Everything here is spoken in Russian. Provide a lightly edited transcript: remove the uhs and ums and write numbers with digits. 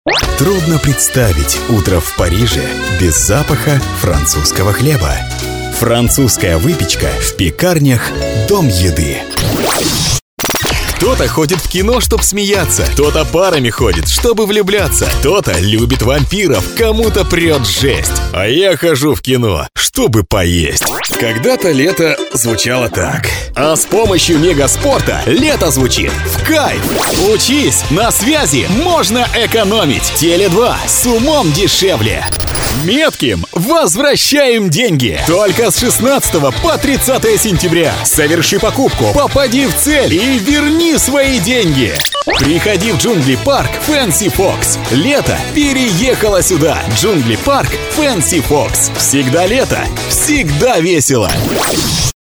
Трудно представить утро в Париже без запаха французского хлеба. Французская выпечка в пекарнях «Дом еды». Кто-то ходит в кино, чтобы смеяться, кто-то парами ходит, чтобы влюбляться, кто-то любит вампиров, кому-то прет жесть. А я хожу в кино, чтобы поесть. Когда-то лето звучало так. А с помощью Мегаспорта лето звучит в кайф. Учись, на связи можно экономить. Теле2 с умом дешевле. Метким возвращаем деньги. Только с 16 по 30 сентября. Соверши покупку, попади в цель и верни свои деньги. Приходи в Джунгли Парк Fancy Fox. Лето переехало сюда. Джунгли Парк Fancy Fox. Всегда лето, всегда весело.